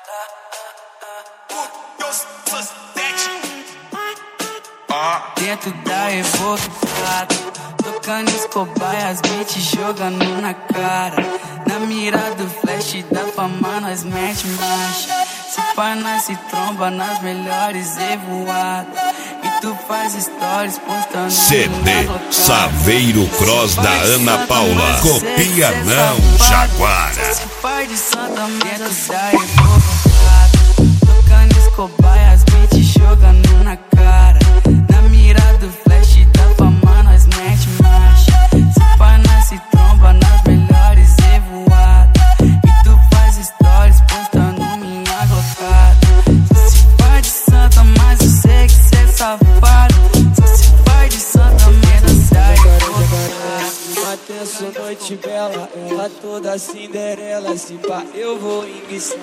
Dentro da evocada, tocando as cobaias, beat jogando na cara. Na mira do flash da fama nós mete marcha. Se pá nós se tromba nas melhores evoadas. E tu faz stories postando CD Saveiro Cross da Ana Paula. Copia não, Jaguara. Se faz de santa dentro da evocada, tocando as cobaias, beat jogando na cara. Na mira do flash da fama nós mete marcha. Se pá nós se tromba nas melhores evoadas. E tu faz stories postando minha gocada. Se faz de santa, mas eu sei que cê é safado. Se faz de santa, menos sai Uma tenso noite bela, ela toda Cinderela. Se pá eu vou enguiçar.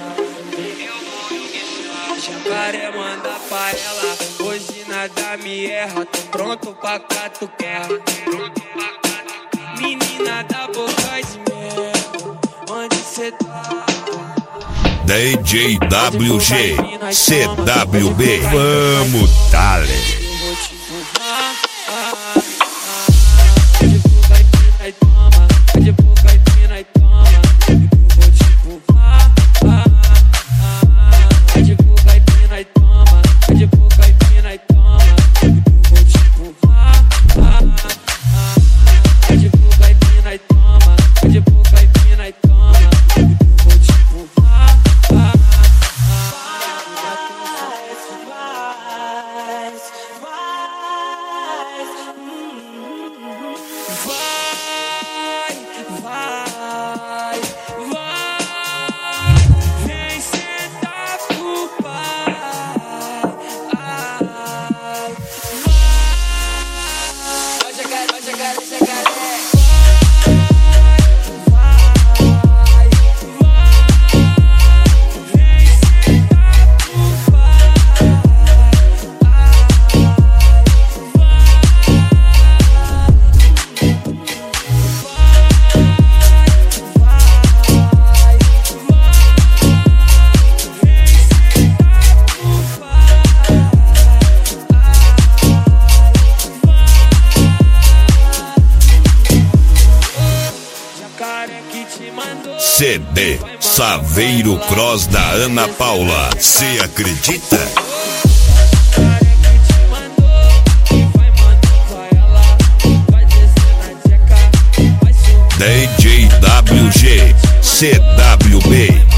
Jacaré manda pra ela, hoje nada me erra. Tô pronto pra catucar. Menina da boca de mel, onde cê tá? DJ WG CWB. Vamos, dale. Eu vou te empurrar. De boca empina e toma, de boca empina e toma. Eu vou te empurrar. De boca empina e toma, de boca empina e toma. Eu vou te empurrar. De boca empina e toma, de boca empina e toma. Eu vou te empurrar. Vai, vem sentar pro pai. Vai, jacaré. CD Saveiro Cross da Ana Paula. Cê acredita? DJ WG CWB.